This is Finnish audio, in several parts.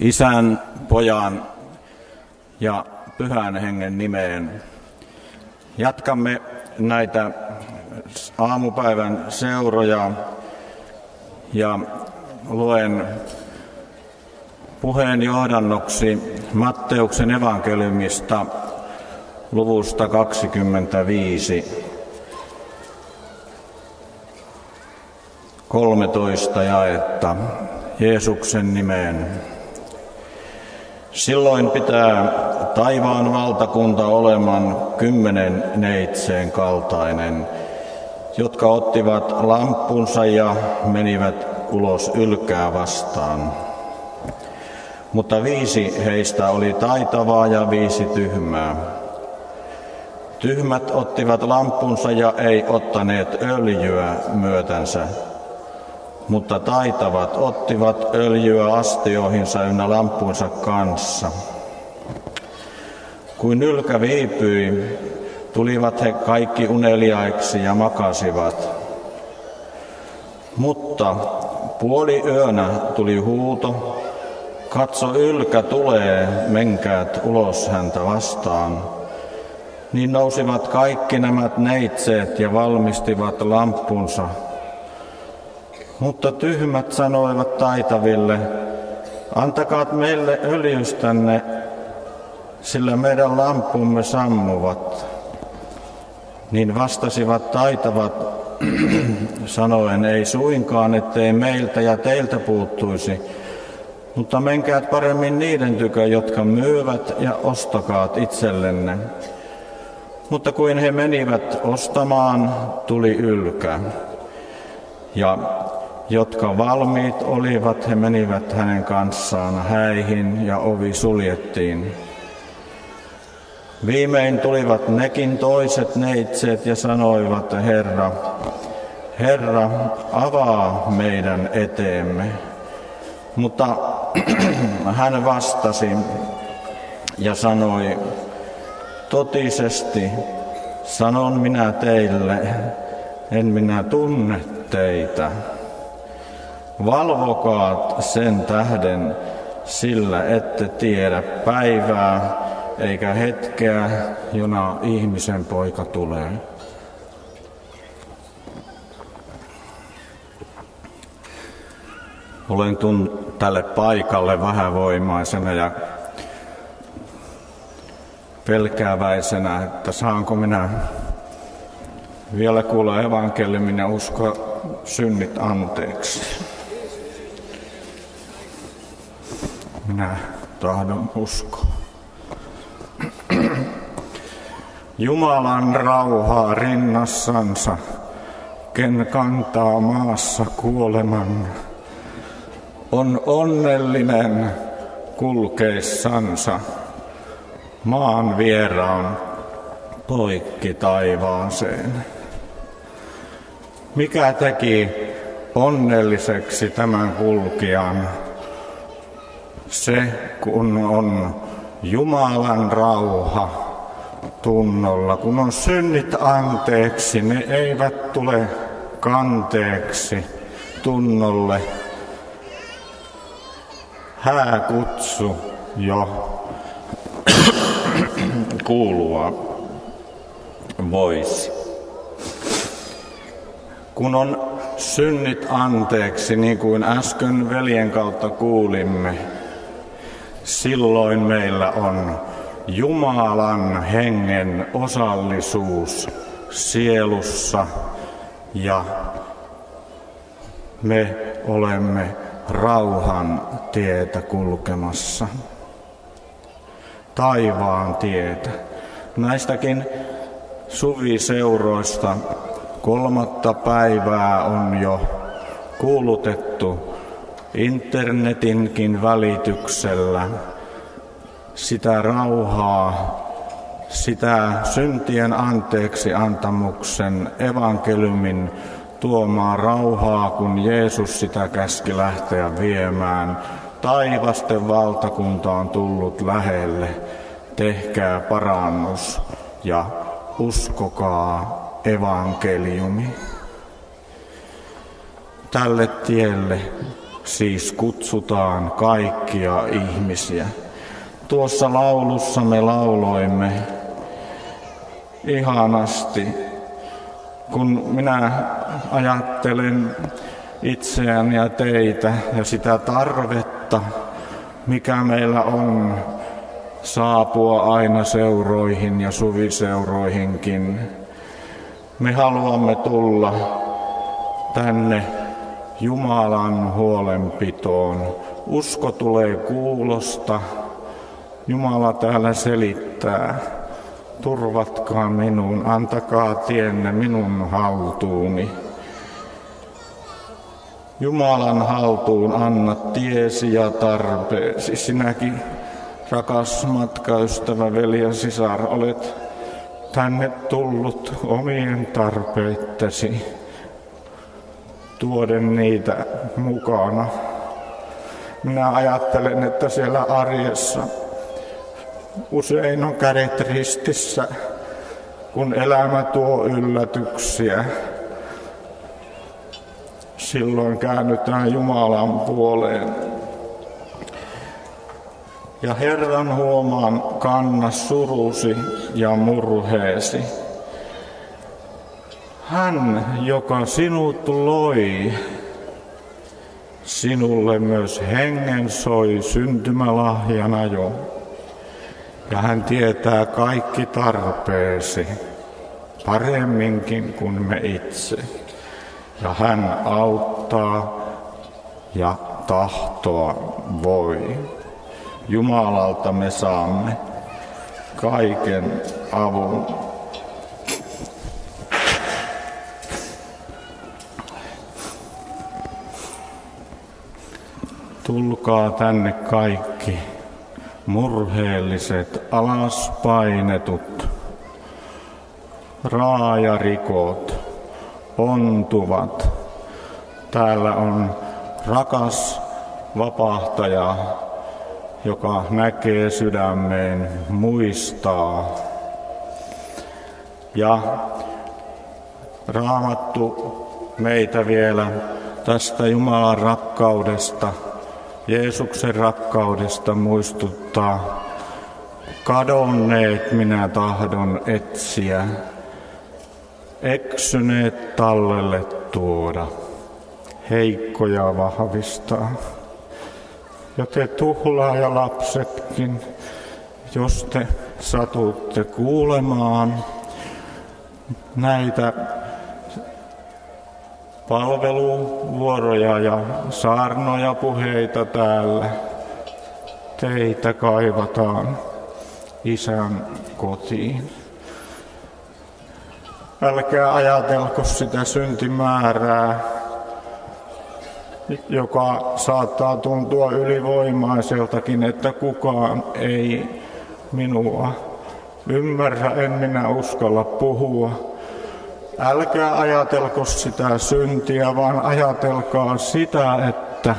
Isän, Pojan ja Pyhän Hengen nimeen. Jatkamme näitä aamupäivän seuroja ja luen puheen johdannoksi Matteuksen evankeliumista luvusta 25. 13 jaetta Jeesuksen nimeen. Silloin pitää taivaan valtakunta oleman 10 neitseen kaltainen, jotka ottivat lamppunsa ja menivät ulos ylkää vastaan. Mutta 5 heistä oli taitavaa ja 5 tyhmää. Tyhmät ottivat lamppunsa ja ei ottaneet öljyä myötänsä, mutta taitavat ottivat öljyä astioihinsa ynnä lamppunsa kanssa. Kuin ylkä viipyi, tulivat he kaikki uneliaiksi ja makasivat. Mutta puoliyönä tuli huuto, katso ylkä tulee, menkäät ulos häntä vastaan. Niin nousivat kaikki nämä neitseet ja valmistivat lamppunsa. Mutta tyhmät sanoivat taitaville, antakaa meille öljystänne, sillä meidän lamppumme sammuvat. Niin vastasivat taitavat sanoen, ei suinkaan, ettei meiltä ja teiltä puuttuisi, mutta menkäät paremmin niiden tykö, jotka myyvät, ja ostakaat itsellenne. Mutta kuin he menivät ostamaan, tuli ylkä. Ja jotka valmiit olivat, he menivät hänen kanssaan häihin ja ovi suljettiin. Viimein tulivat nekin toiset neitseet ja sanoivat, Herra, avaa meidän eteemme. Mutta hän vastasi ja sanoi, totisesti sanon minä teille, en minä tunne teitä. Valvokaat sen tähden, sillä ette tiedä päivää eikä hetkeä, jona ihmisen poika tulee. Olen tullut tälle paikalle vähävoimaisena ja pelkääväisenä, että saanko minä vielä kuulla evankeliumin ja uskoa synnit anteeksi. Minä tahdon uskoa. Jumalan rauhaa rinnassansa, ken kantaa maassa kuoleman, on onnellinen kulkeessansa maan vieraan poikki taivaaseen. Mikä teki onnelliseksi tämän kulkijan? Se, kun on Jumalan rauha tunnolla, kun on synnit anteeksi, ne eivät tule kanteeksi tunnolle. Hääkutsu jo kuulua voisi. Kun on synnit anteeksi, niin kuin äsken veljen kautta kuulimme, silloin meillä on Jumalan hengen osallisuus sielussa ja me olemme rauhan tietä kulkemassa. Taivaan tietä. Näistäkin suviseuroista 3. päivää on jo kuulutettu internetinkin välityksellä sitä rauhaa, sitä syntien anteeksi antamuksen evankeliumin tuomaan rauhaa, kun Jeesus sitä käski lähteä viemään. Taivasten valtakunta on tullut lähelle. Tehkää parannus ja uskokaa evankeliumi. Tälle tielle siis kutsutaan kaikkia ihmisiä. Tuossa laulussa me lauloimme ihanasti, kun minä ajattelen itseäni ja teitä ja sitä tarvetta, mikä meillä on saapua aina seuroihin ja suviseuroihinkin. Me haluamme tulla tänne Jumalan huolenpitoon. Usko tulee kuulosta. Jumala täällä selittää. Turvatkaa minun, antakaa tienne minun haltuuni. Jumalan haltuun anna tiesi ja tarpeesi. Sinäkin, rakas matkaystävä, veli ja sisar, olet tänne tullut omien tarpeittesi, tuoden niitä mukana. Minä ajattelen, että siellä arjessa usein on kädet ristissä, kun elämä tuo yllätyksiä. Silloin käännytään Jumalan puoleen. Ja Herran huomaan kanna surusi ja murheesi. Hän, joka sinut loi, sinulle myös hengen soi syntymälahjana jo. Ja hän tietää kaikki tarpeesi paremminkin kuin me itse. Ja hän auttaa ja tahtoa voi. Jumalalta me saamme kaiken avun. Tulkaa tänne kaikki murheelliset, alaspainetut, raajarikot, ontuvat. Täällä on rakas vapahtaja, joka näkee sydämeen, muistaa. Ja Raamattu meitä vielä tästä Jumalan rakkaudesta, Jeesuksen rakkaudesta muistuttaa. Kadonneet minä tahdon etsiä, eksyneet tallelle tuoda, heikkoja vahvistaa. Ja te tuhlaajalapsetkin, jos te satutte kuulemaan näitä palveluvuoroja ja saarnoja puheita täällä, teitä kaivataan Isän kotiin. Älkää ajatelko sitä syntimäärää, joka saattaa tuntua ylivoimaiseltakin, että kukaan ei minua ymmärrä, en minä uskalla puhua. Älkää ajatelko sitä syntiä, vaan ajatelkaa sitä, että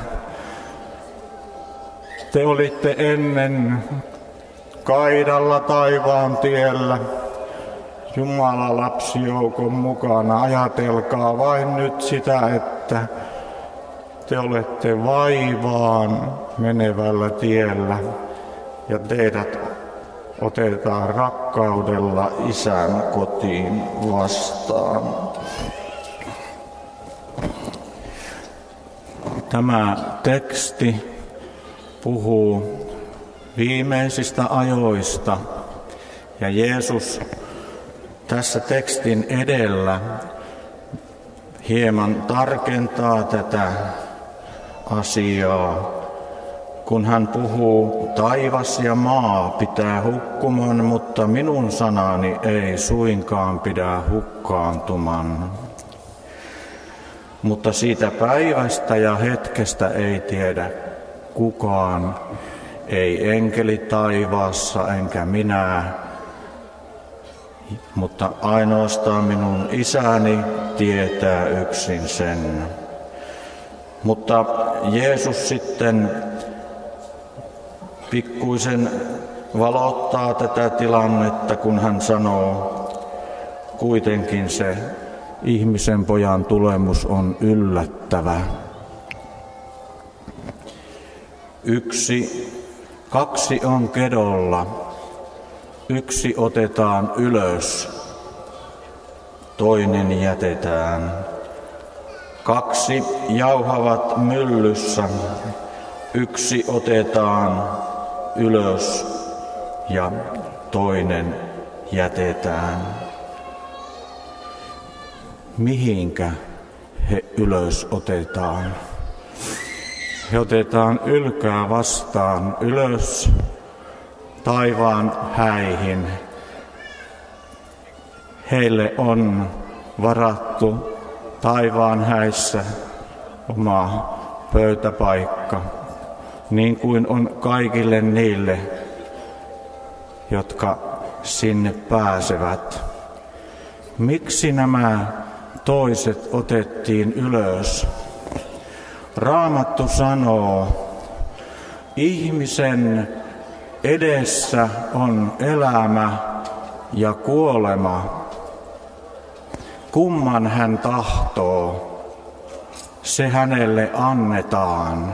te olitte ennen kaidalla taivaan tiellä Jumalan lapsijoukon mukana. Ajatelkaa vain nyt sitä, että te olette vaivaan menevällä tiellä ja teidät otetaan rakkaudella Isän kotiin vastaan. Tämä teksti puhuu viimeisistä ajoista ja Jeesus tässä tekstin edellä hieman tarkentaa tätä asiaa, kun hän puhuu, taivas ja maa pitää hukkuman, mutta minun sanani ei suinkaan pidä hukkaantuman. Mutta siitä päivästä ja hetkestä ei tiedä kukaan, ei enkeli taivaassa enkä minä, mutta ainoastaan minun isäni tietää yksin sen. Mutta Jeesus sitten pikkuisen valottaa tätä tilannetta, kun hän sanoo, kuitenkin se ihmisen pojan tulemus on yllättävä. Kaksi on kedolla, yksi otetaan ylös, toinen jätetään. 2 jauhavat myllyssä, yksi otetaan ylös ja toinen jätetään. Mihinkä he ylös otetaan? He otetaan ylkää vastaan ylös taivaan häihin. Heille on varattu taivaan häissä oma pöytäpaikka, niin kuin on kaikille niille, jotka sinne pääsevät. Miksi nämä toiset otettiin ylös? Raamattu sanoo, ihmisen edessä on elämä ja kuolema. Kumman hän tahtoo, se hänelle annetaan.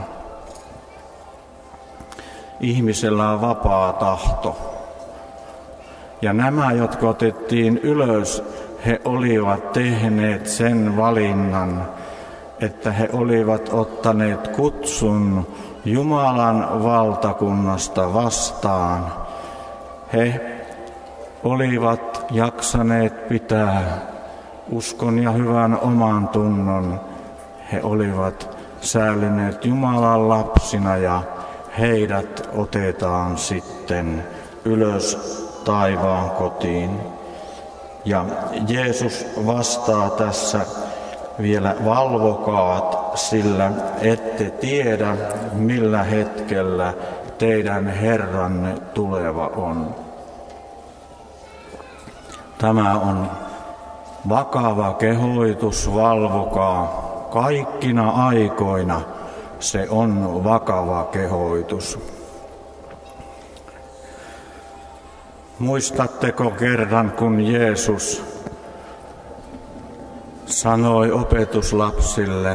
Ihmisellä on vapaa tahto. Ja nämä, jotka otettiin ylös, he olivat tehneet sen valinnan, että he olivat ottaneet kutsun Jumalan valtakunnasta vastaan. He olivat jaksaneet pitää uskon ja hyvän oman tunnon. He olivat säilyneet Jumalan lapsina ja heidät otetaan sitten ylös taivaan kotiin. Ja Jeesus vastaa tässä vielä, valvokaat, sillä ette tiedä, millä hetkellä teidän Herranne tuleva on. Tämä on vakava kehoitus, valvokaa kaikkina aikoina. Se on vakava kehoitus. Muistatteko kerran, kun Jeesus sanoi opetuslapsille,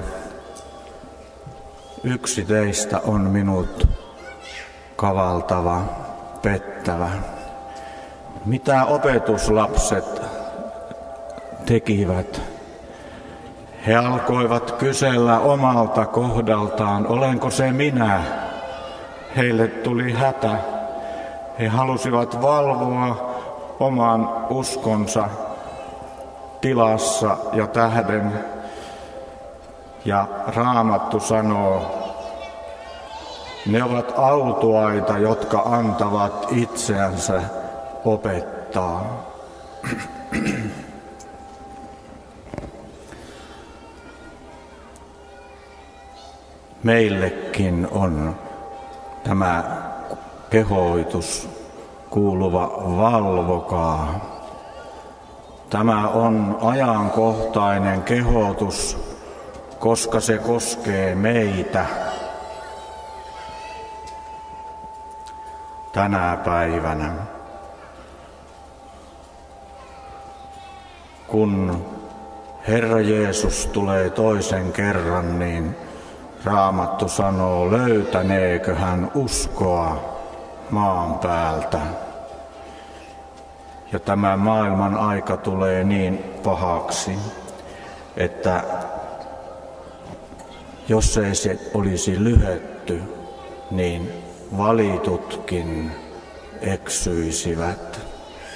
1 teistä on minut kavaltava, pettävä. Mitä opetuslapset tekivät? He alkoivat kysellä omalta kohdaltaan, olenko se minä? Heille tuli hätä. He halusivat valvoa oman uskonsa tilassa ja tähden. Ja Raamattu sanoo, ne ovat autuaita, jotka antavat itseänsä opettaa. Meillekin on tämä kehoitus kuuluva, valvokaa. Tämä on ajankohtainen kehotus, koska se koskee meitä tänä päivänä. Kun Herra Jeesus tulee toisen kerran, niin Raamattu sanoo, löytäneekö hän uskoa maan päältä. Ja tämä maailman aika tulee niin pahaksi, että jos ei se olisi lyhetty, niin valitutkin eksyisivät.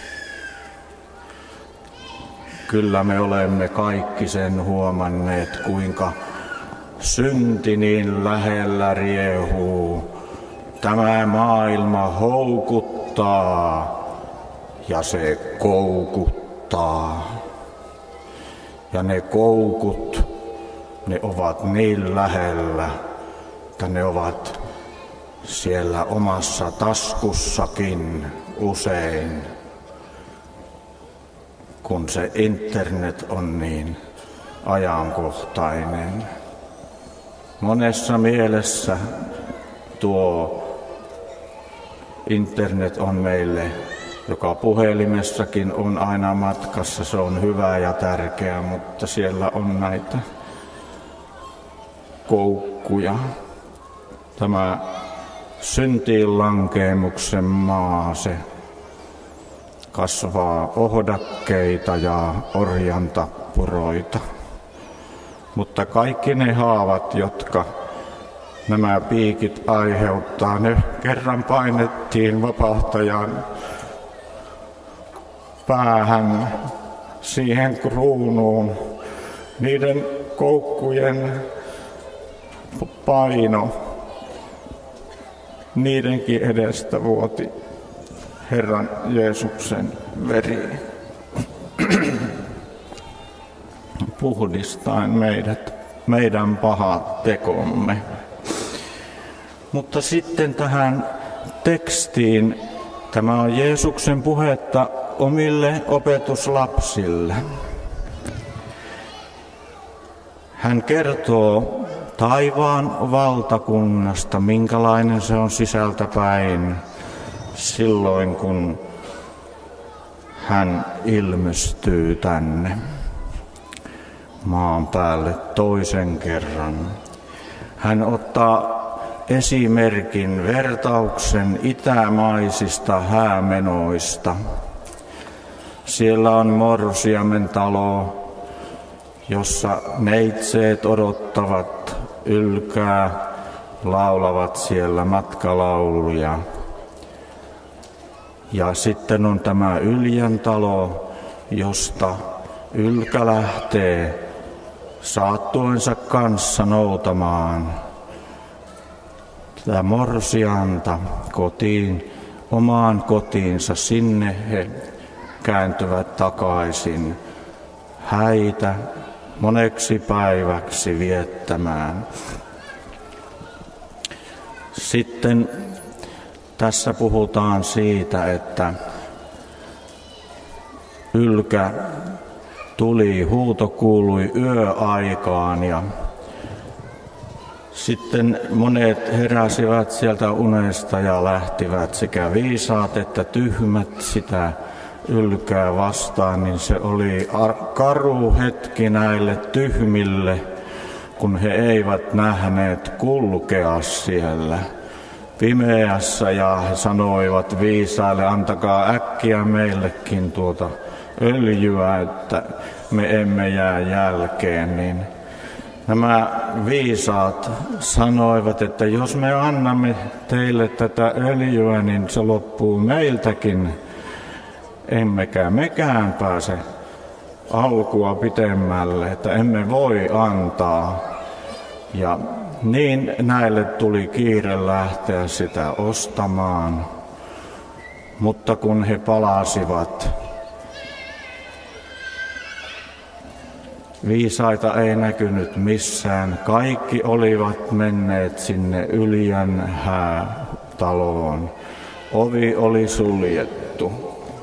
Kyllä me olemme kaikki sen huomanneet, kuinka synti niin lähellä riehuu. Tämä maailma houkuttaa ja se koukuttaa. Ja ne koukut, ne ovat niin lähellä, että ne ovat siellä omassa taskussakin usein, kun se internet on niin ajankohtainen. Monessa mielessä tuo internet on meille, joka puhelimessakin on aina matkassa, se on hyvä ja tärkeä, mutta siellä on näitä koukkuja. Tämä syntiin lankeemuksen maa, se kasvaa ohdakkeita ja orjantappuroita. Mutta kaikki ne haavat, jotka nämä piikit aiheuttaa, ne kerran painettiin vapahtajan päähän siihen kruunuun. Niiden koukkujen paino, niidenkin edestä vuoti Herran Jeesuksen veri. Puhdistaen meidän pahat tekomme. Mutta sitten tähän tekstiin. Tämä on Jeesuksen puhetta omille opetuslapsille. Hän kertoo taivaan valtakunnasta, minkälainen se on sisältäpäin silloin, kun hän ilmestyy tänne maan päälle toisen kerran. Hän ottaa esimerkin, vertauksen itämaisista häämenoista. Siellä on morsiamen talo, jossa neitseet odottavat ylkää, laulavat siellä matkalauluja. Ja sitten on tämä Yljän talo, josta ylkä lähtee saattuensa kanssa noutamaan tätä morsianta kotiin, omaan kotiinsa. Sinne he kääntyvät takaisin häitä moneksi päiväksi viettämään. Sitten tässä puhutaan siitä, että ylkä tuli, huuto kuului yöaikaan ja sitten monet heräsivät sieltä unesta ja lähtivät, sekä viisaat että tyhmät sitä ylkää vastaan, niin se oli karu hetki näille tyhmille, kun he eivät nähneet kulkea siellä pimeässä, ja he sanoivat viisaille, antakaa äkkiä meillekin tuota öljyä, että me emme jää jälkeen. Niin nämä viisaat sanoivat, että jos me annamme teille tätä öljyä, niin se loppuu meiltäkin, emmekä mekään pääse alkua pitemmälle, että emme voi antaa. Ja niin näille tuli kiire lähteä sitä ostamaan, mutta kun he palasivat, viisaita ei näkynyt missään. Kaikki olivat menneet sinne Yljän häätaloon. Ovi oli suljettu.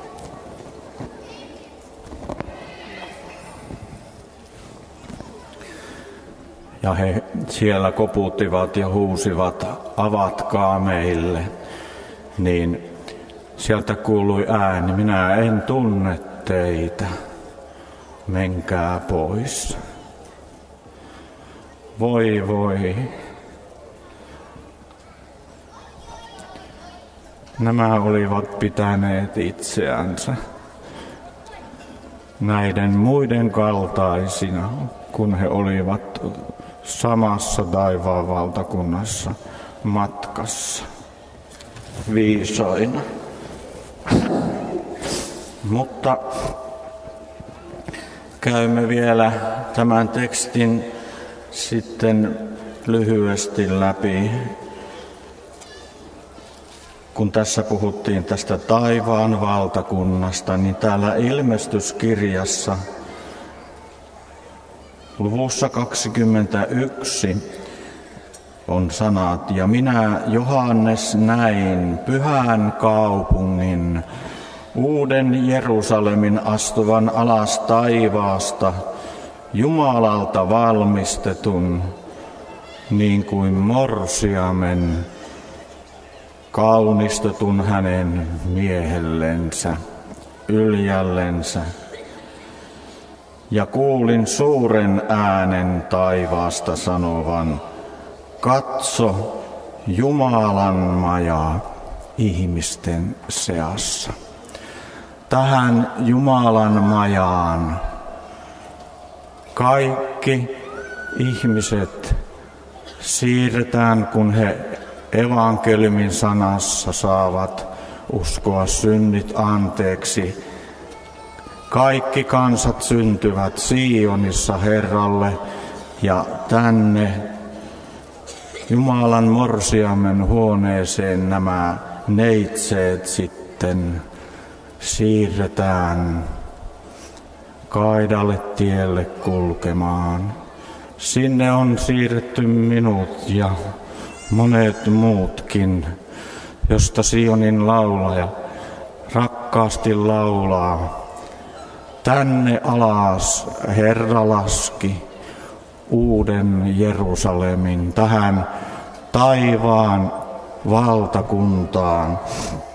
Ja he siellä koputtivat ja huusivat, avatkaa meille. Niin sieltä kuului ääni, minä en tunne teitä, menkää pois. Voi voi. Nämä olivat pitäneet itseänsä näiden muiden kaltaisina, kun he olivat samassa taivaan valtakunnassa matkassa viisaina. Mutta käymme vielä tämän tekstin sitten lyhyesti läpi. Kun tässä puhuttiin tästä taivaan valtakunnasta, niin täällä ilmestyskirjassa luvussa 21 on sanat, ja minä Johannes näin pyhän kaupungin, uuden Jerusalemin astuvan alas taivaasta, Jumalalta valmistetun, niin kuin morsiamen, kaunistetun hänen miehellensä, Yljällensä. Ja kuulin suuren äänen taivaasta sanovan, katso, Jumalan maja ihmisten seassa. Tähän Jumalan majaan kaikki ihmiset siirretään, kun he evankeliumin sanassa saavat uskoa synnit anteeksi. Kaikki kansat syntyvät Sionissa Herralle ja tänne Jumalan morsiamen huoneeseen nämä neitseet sitten siirretään kaidalle tielle kulkemaan. Sinne on siirretty minut ja monet muutkin, josta Sionin laulaja rakkaasti laulaa. Tänne alas Herra laski uuden Jerusalemin, tähän taivaan valtakuntaan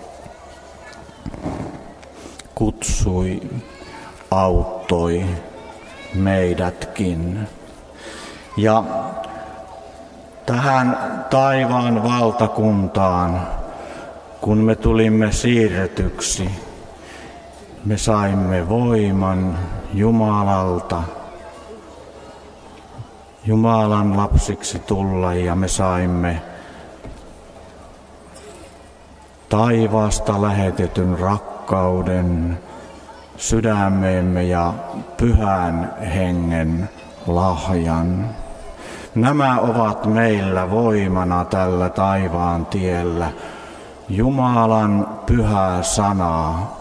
kutsui, auttoi meidätkin. Ja tähän taivaan valtakuntaan, kun me tulimme siirretyksi, me saimme voiman Jumalalta, Jumalan lapsiksi tulla, ja me saimme taivaasta lähetetyn rakkauden sydämeemme ja pyhän hengen lahjan. Nämä ovat meillä voimana tällä taivaan tiellä. Jumalan pyhää sanaa,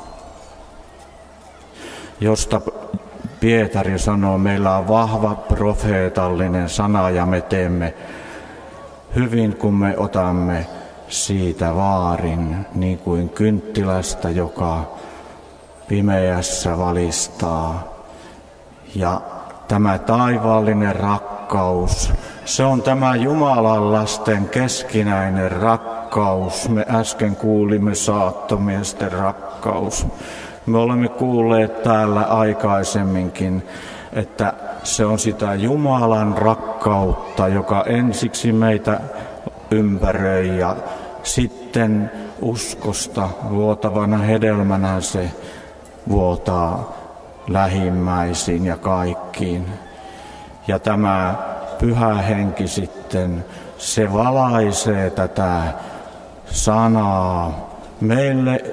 josta Pietari sanoo, meillä on vahva profeetallinen sana ja me teemme hyvin, kun me otamme siitä vaarin, niin kuin kynttilästä, joka pimeässä valistaa. Ja tämä taivaallinen rakkaus, se on tämä Jumalan lasten keskinäinen rakkaus. Me äsken kuulimme saattomiesten rakkaus. Me olemme kuulleet täällä aikaisemminkin, että se on sitä Jumalan rakkautta, joka ensiksi meitä ympäröi ja sitten uskosta vuotavana hedelmänä se vuotaa lähimmäisiin ja kaikkiin. Ja tämä Pyhä Henki sitten, se valaisee tätä sanaa meille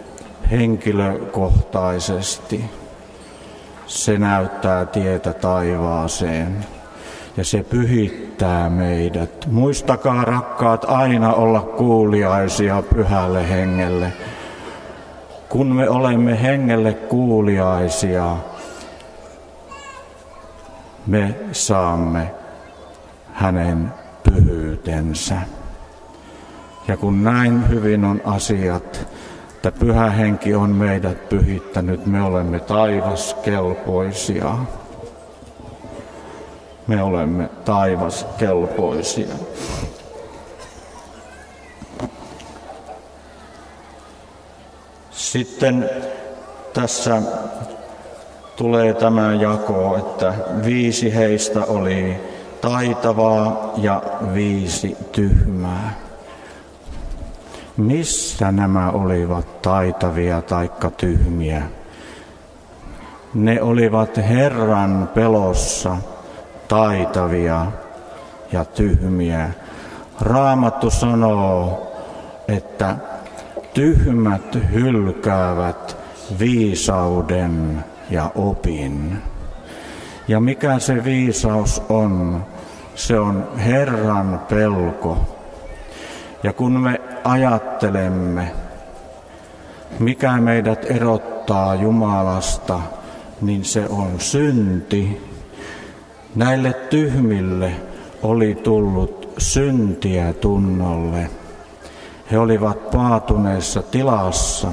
henkilökohtaisesti. Se näyttää tietä taivaaseen ja se pyhittää meidät. Muistakaa, rakkaat, aina olla kuuliaisia Pyhälle Hengelle. Kun me olemme Hengelle kuuliaisia, me saamme hänen pyhyytensä. Ja kun näin hyvin on asiat, että Pyhä Henki on meidät pyhittänyt, me olemme taivaskelpoisia. Me olemme taivaskelpoisia. Sitten tässä tulee tämä jako, että 5 heistä oli taitavaa ja 5 tyhmää. Missä nämä olivat taitavia taikka tyhmiä? Ne olivat Herran pelossa taitavia ja tyhmiä. Raamattu sanoo, että tyhmät hylkäävät viisauden ja opin. Ja mikä se viisaus on? Se on Herran pelko. Ja kun me ajattelemme, mikä meidät erottaa Jumalasta, niin se on synti. Näille tyhmille oli tullut syntiä tunnolle. He olivat paatuneessa tilassa.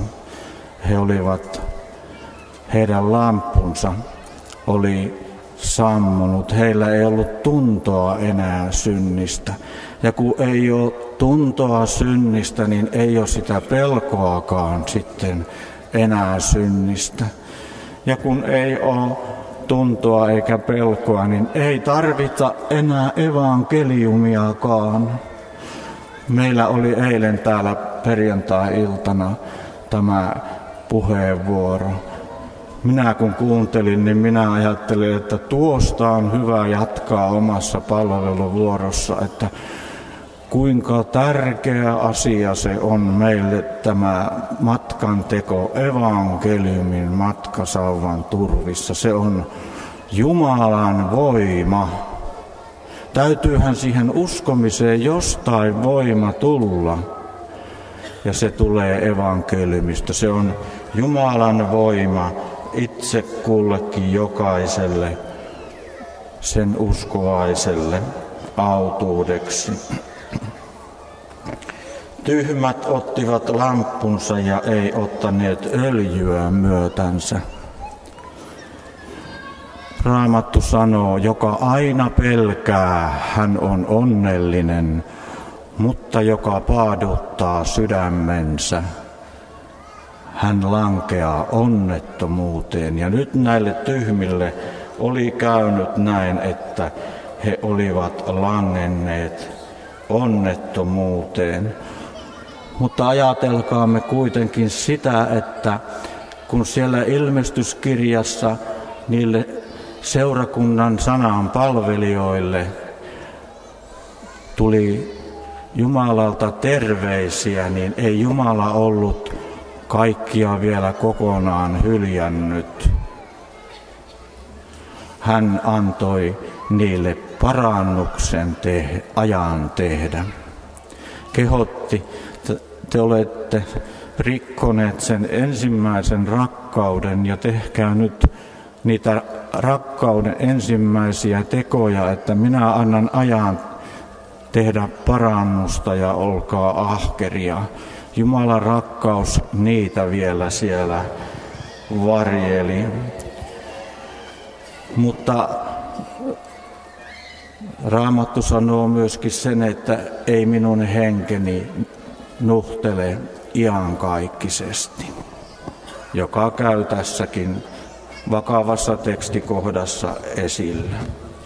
Heidän lampunsa oli sammunut. Heillä ei ollut tuntoa enää synnistä. Ja kun ei ole tuntoa synnistä, niin ei ole sitä pelkoakaan sitten enää synnistä. Ja kun ei ole tuntoa eikä pelkoa, niin ei tarvita enää evankeliumiakaan. Meillä oli eilen täällä perjantai-iltana tämä puheenvuoro. Minä kun kuuntelin, niin minä ajattelin, että tuosta on hyvä jatkaa omassa palveluvuorossa, että kuinka tärkeä asia se on meille tämä matkanteko evankeliumin matkasauvan turvissa. Se on Jumalan voima. Täytyyhän siihen uskomiseen jostain voima tulla. Ja se tulee evankeliumista. Se on Jumalan voima itse kullekin jokaiselle sen uskovaiselle autuudeksi. Tyhmät ottivat lamppunsa ja ei ottaneet öljyä myötänsä. Raamattu sanoo, joka aina pelkää, hän on onnellinen, mutta joka paaduttaa sydämensä, hän lankeaa onnettomuuteen. Ja nyt näille tyhmille oli käynyt näin, että he olivat langenneet onnettomuuteen. Mutta ajatelkaamme kuitenkin sitä, että kun siellä ilmestyskirjassa niille seurakunnan sanan palvelijoille tuli Jumalalta terveisiä, niin ei Jumala ollut kaikkia vielä kokonaan hyljännyt. Hän antoi niille parannuksen ajan tehdä. Kehotti, te olette rikkoneet sen ensimmäisen rakkauden ja tehkää nyt niitä rakkauden ensimmäisiä tekoja, että minä annan ajan tehdä parannusta ja olkaa ahkeria. Jumalan rakkaus niitä vielä siellä varjeli. Mutta Raamattu sanoo myöskin sen, että ei minun henkeni nuhtele iankaikkisesti, joka käy tässäkin vakavassa tekstikohdassa esillä.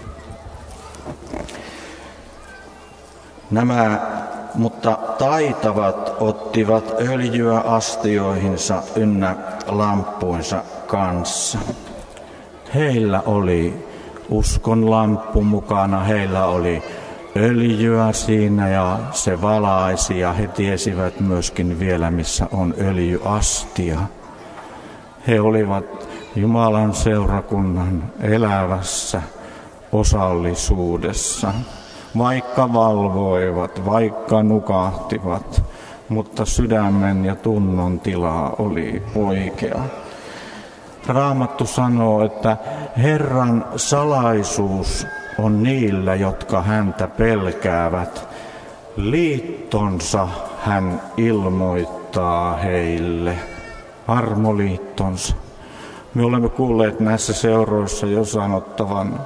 Mutta taitavat ottivat öljyä astioihinsa ynnä lamppuinsa kanssa. Heillä oli uskon lamppu mukana, heillä oli öljyä siinä ja se valaisi ja he tiesivät myöskin vielä, missä on öljyastia. He olivat Jumalan seurakunnan elävässä osallisuudessa, vaikka valvoivat, vaikka nukahtivat, mutta sydämen ja tunnon tila oli oikea. Raamattu sanoo, että Herran salaisuus on niillä, jotka häntä pelkäävät. Liittonsa hän ilmoittaa heille, armoliittonsa. Me olemme kuulleet näissä seuroissa jo sanottavan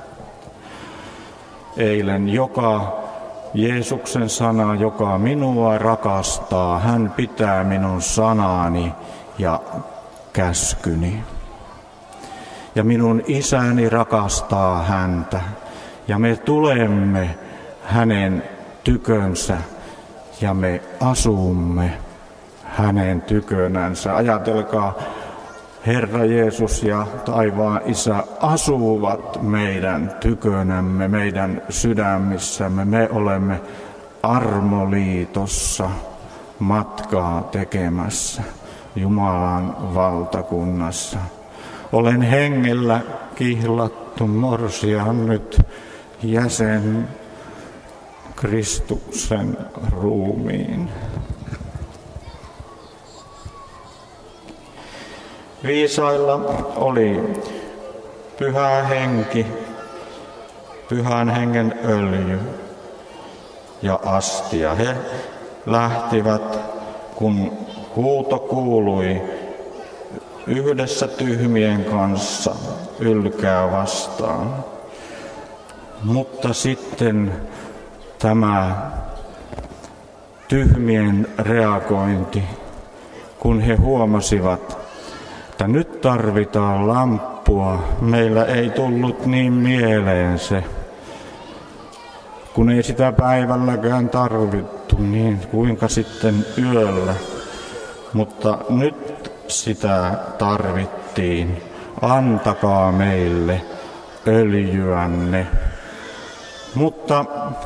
eilen, joka Jeesuksen sana, joka minua rakastaa, hän pitää minun sanani ja käskyni. Ja minun isäni rakastaa häntä ja me tulemme hänen tykönsä ja me asumme hänen tykönänsä. Ajatelkaa, Herra Jeesus ja taivaan Isä asuvat meidän tykönämme, meidän sydämissämme. Me olemme armoliitossa matkaa tekemässä Jumalan valtakunnassa. Olen hengellä kihlattu morsian nyt jäsen Kristuksen ruumiin. Viisailla oli pyhä henki, pyhän hengen öljy ja astia. He lähtivät, kun huuto kuului, yhdessä tyhmien kanssa ylkää vastaan. Mutta sitten tämä tyhmien reagointi, kun he huomasivat, että nyt tarvitaan lamppua, meillä ei tullut niin mieleen se kun ei sitä päivälläkään tarvittu, niin kuinka sitten yöllä. Mutta nyt sitä tarvittiin. Antakaa meille öljyänne. Mutta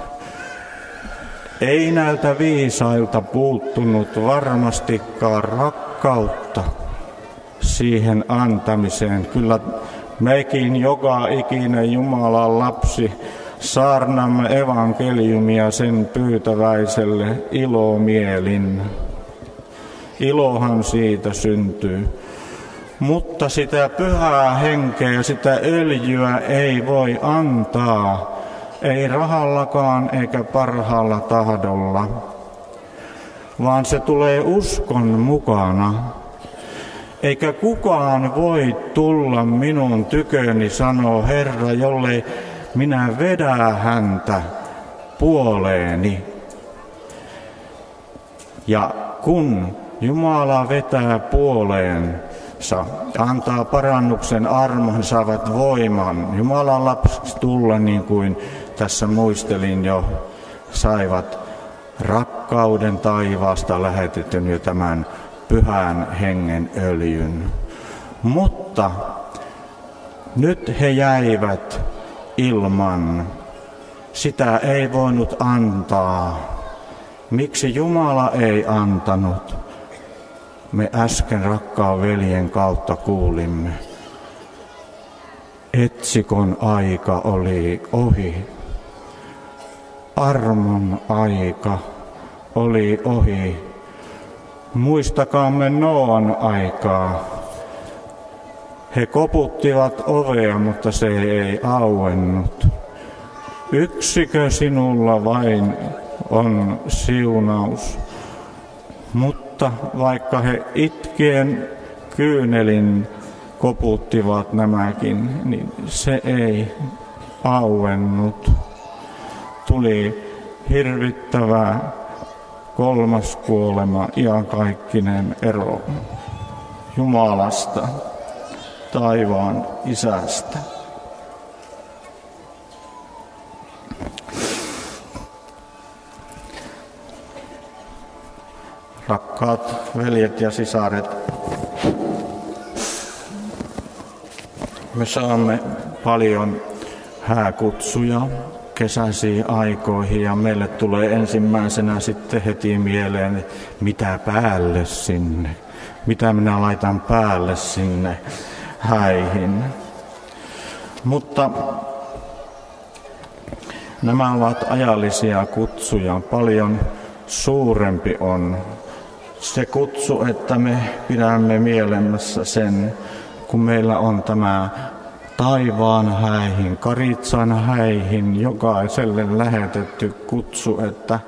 ei näiltä viisailta puuttunut varmastikaan rakkautta siihen antamiseen. Kyllä mekin joka ikinen Jumalan lapsi saarnamme evankeliumia sen pyytäväiselle ilomielin. Ilohan siitä syntyy. Mutta sitä pyhää henkeä, sitä öljyä ei voi antaa, ei rahallakaan eikä parhaalla tahdolla, vaan se tulee uskon mukana. Eikä kukaan voi tulla minun tyköni, sanoo Herra, jollei minä vedä häntä puoleeni. Ja kun Jumala vetää puoleensa, antaa parannuksen armon, saavat voiman. Jumalan lapsiksi tulla, niin kuin tässä muistelin jo, saivat rakkauden taivaasta lähetetyn jo tämän pyhän hengen öljyn. Mutta nyt he jäivät ilman. Sitä ei voinut antaa. Miksi Jumala ei antanut? Me äsken rakkaan veljen kautta kuulimme. Etsikon aika oli ohi. Armon aika oli ohi. Muistakaamme Nooan aikaa. He koputtivat ovea, mutta se ei auennut. Yksikö sinulla vain on siunaus? Mutta vaikka he itkien kyynelin koputtivat nämäkin, niin se ei auennut. Tuli hirvittävä kolmas kuolema, iankaikkinen ero Jumalasta, taivaan Isästä. Rakkaat veljet ja sisaret, me saamme paljon hääkutsuja kesäisiin aikoihin ja meille tulee ensimmäisenä sitten heti mieleen, mitä päälle sinne, mitä minä laitan päälle sinne häihin. Mutta nämä ovat ajallisia kutsuja, paljon suurempi on se kutsu, että me pidämme mielemmässä sen, kun meillä on tämä taivaan häihin, Karitsan häihin, jokaiselle lähetetty kutsu, että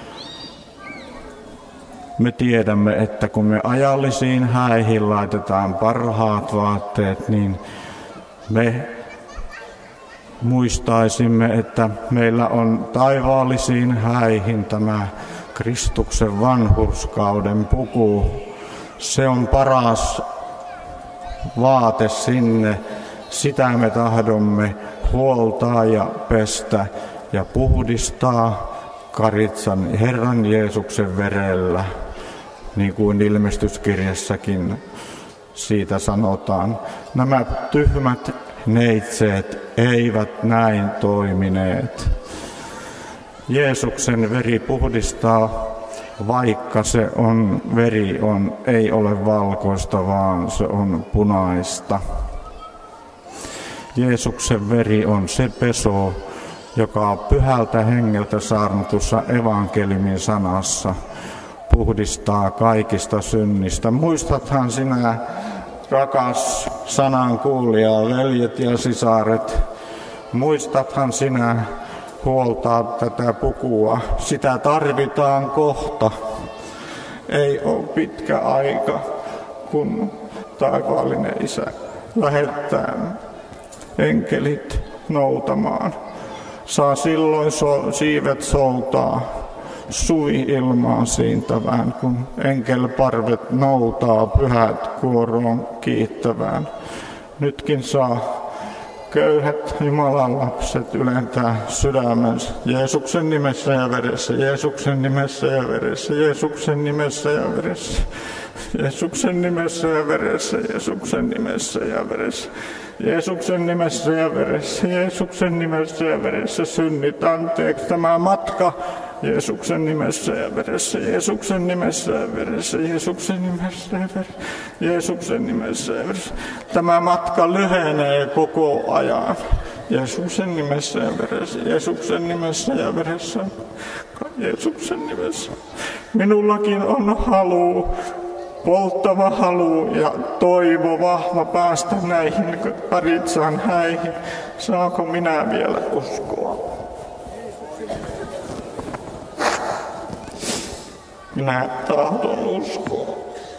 me tiedämme, että kun me ajallisiin häihin laitetaan parhaat vaatteet, niin me muistaisimme, että meillä on taivaallisiin häihin tämä Kristuksen vanhurskauden puku. Se on paras vaate sinne. Sitä me tahdomme huoltaa ja pestä ja puhdistaa Karitsan Herran Jeesuksen verellä, niin kuin ilmestyskirjassakin siitä sanotaan. Nämä tyhmät neitseet eivät näin toimineet. Jeesuksen veri puhdistaa, vaikka se ei ole valkoista, vaan se on punaista. Jeesuksen veri on se peso, joka pyhältä hengeltä saarnatussa evankeliumin sanassa puhdistaa kaikista synnistä. Muistathan sinä, rakas sanan kuulija, veljet ja sisaret, muistathan sinä huoltaa tätä pukua. Sitä tarvitaan kohta. Ei ole pitkä aika, kun taivaallinen Isä lähettää enkelit noutamaan. Saa silloin siivet soutaa suvi-ilmaan siintävään, kun enkelparvet noutaa pyhät kuoroon kiittävään. Nytkin saa Köyhät Jumalan lapset ylentää sydämensä Jeesuksen nimessä ja veressä, Jeesuksen nimessä ja veressä, Jeesuksen nimessä ja veressä, Jeesuksen nimessä ja veressä, Jeesuksen nimessä ja veressä, Jeesuksen nimessä ja veressä, Jeesuksen nimessä ja veressä, synnit anteeksi. Tämä matka Jeesuksen nimessä ja veressä, Jeesuksen nimessä ja veressä, Jeesuksen nimessä ja veressä, Jeesuksen nimessä ja veressä. Tämä matka lyhenee koko ajan. Jeesuksen nimessä ja veressä, Jeesuksen nimessä ja veressä, Jeesuksen nimessä. Minullakin on halu, polttava halu ja toivo vahva päästä näihin Karitsan häihin. Saanko minä vielä uskoa? Minä tahdon uskoa.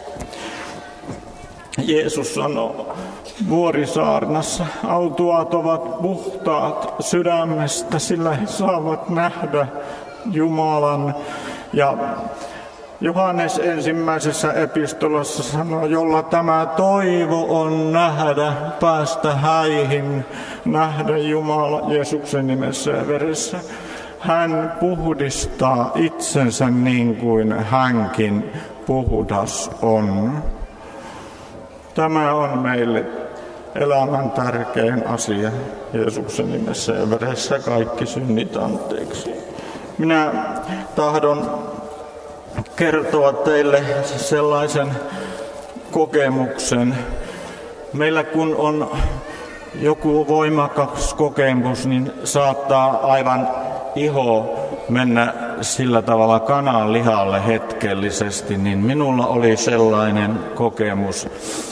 Jeesus sanoo Vuorisaarnassa, autuaat ovat puhtaat sydämestä, sillä he saavat nähdä Jumalan. Ja Johannes ensimmäisessä epistolassa sanoo, jolla tämä toivo on nähdä, päästä häihin, nähdä Jumala Jeesuksen nimessä ja veressä. Hän puhdistaa itsensä niin kuin hänkin puhdas on. Tämä on meille elämän tärkein asia. Jeesuksen nimessä ja veressä kaikki synnit anteeksi. Minä tahdon kertoa teille sellaisen kokemuksen. Meillä kun on joku voimakas kokemus, niin saattaa aivan iho mennä sillä tavalla kanan lihalle hetkellisesti, niin minulla oli sellainen kokemus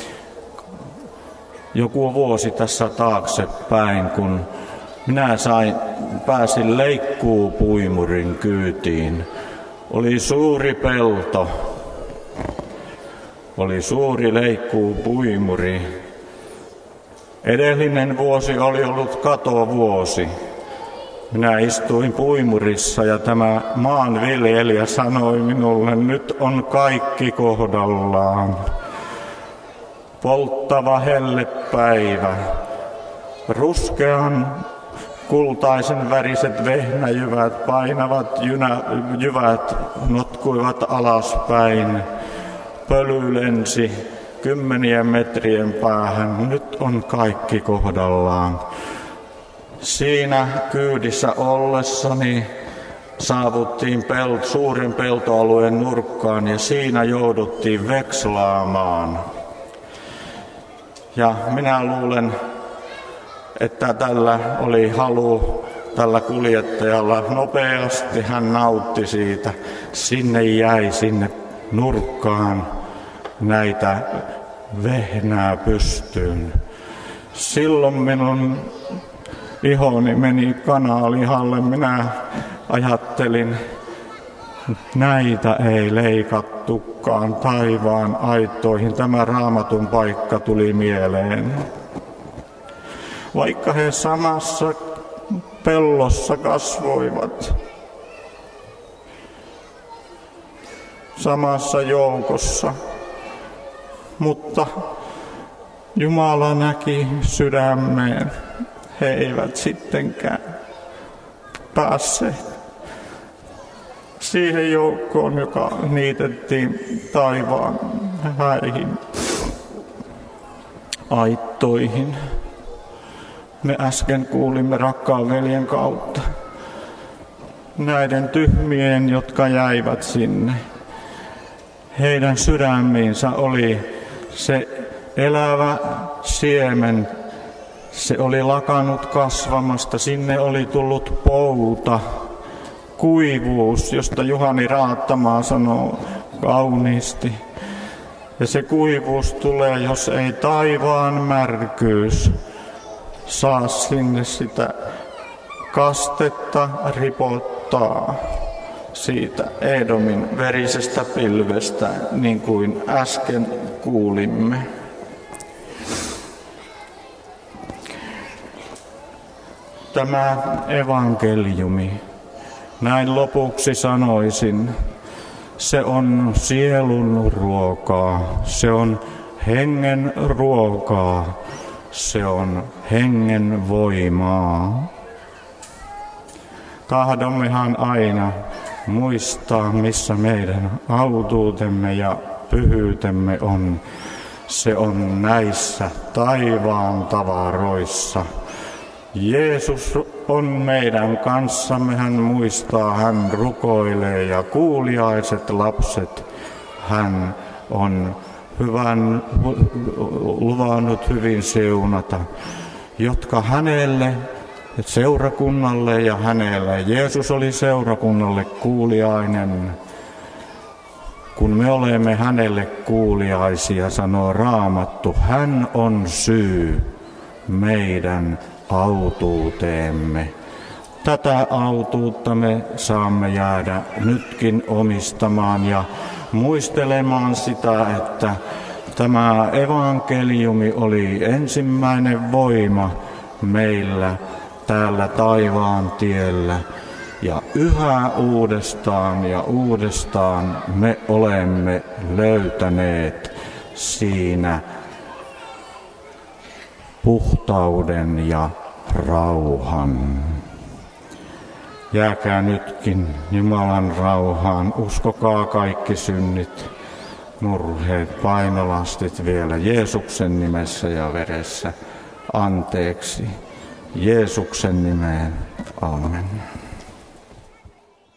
joku vuosi tässä taaksepäin, kun minä pääsin leikkuupuimurin kyytiin. Oli suuri pelto, oli suuri leikkuupuimuri. Edellinen vuosi oli ollut katovuosi. Minä istuin puimurissa ja tämä maanviljelijä sanoi minulle, nyt on kaikki kohdallaan. Polttava hellepäivä. Ruskean kultaisen väriset vehnäjyvät, painavat jyvät notkuivat alaspäin. Pöly lensi 10 metrien päähän. Nyt on kaikki kohdallaan. Siinä kyydissä ollessani saavuttiin suuren peltoalueen nurkkaan ja siinä jouduttiin vekslaamaan. Ja minä luulen, että tällä oli halu tällä kuljettajalla nopeasti, hän nautti siitä. Sinne jäi sinne nurkkaan näitä vehnää pystyyn. Silloin minun ihoni meni kanalihalle. Minä ajattelin, näitä ei leikattukaan taivaan aittoihin. Tämä Raamatun paikka tuli mieleen. Vaikka he samassa pellossa kasvoivat, samassa joukossa, mutta Jumala näki sydämeen. He eivät sittenkään päässeet siihen joukkoon, joka niitettiin taivaan häihin, aittoihin. Me äsken kuulimme rakkaan veljen kautta näiden tyhmien, jotka jäivät sinne. Heidän sydämiinsä oli se elävä siemen. Se oli lakannut kasvamasta, sinne oli tullut pouta, kuivuus, josta Juhani Raattamaa sanoo kauniisti. Ja se kuivuus tulee, jos ei taivaan märkyys saa sinne sitä kastetta ripottaa siitä Edomin verisestä pilvestä, niin kuin äsken kuulimme. Tämä evankeliumi, näin lopuksi sanoisin, se on sielun ruokaa, se on hengen ruokaa, se on hengen voimaa. Tahdommehan aina muistaa, missä meidän autuutemme ja pyhyytemme on. Se on näissä taivaan tavaroissa. Jeesus on meidän kanssamme, hän muistaa, hän rukoilee ja kuuliaiset lapset hän on luvannut hyvin seunata, jotka hänelle, seurakunnalle ja hänelle. Jeesus oli seurakunnalle kuuliainen. Kun me olemme hänelle kuuliaisia, sanoo Raamattu, hän on syy meidän autuuteemme. Tätä autuutta me saamme jäädä nytkin omistamaan ja muistelemaan sitä, että tämä evankeliumi oli ensimmäinen voima meillä täällä taivaan tiellä. Ja yhä uudestaan ja uudestaan me olemme löytäneet siinä puhtauden ja rauhan. Jääkää nytkin Jumalan rauhaan, uskokaa kaikki synnit, murheet, painolastit vielä Jeesuksen nimessä ja veressä anteeksi. Jeesuksen nimeen, amen.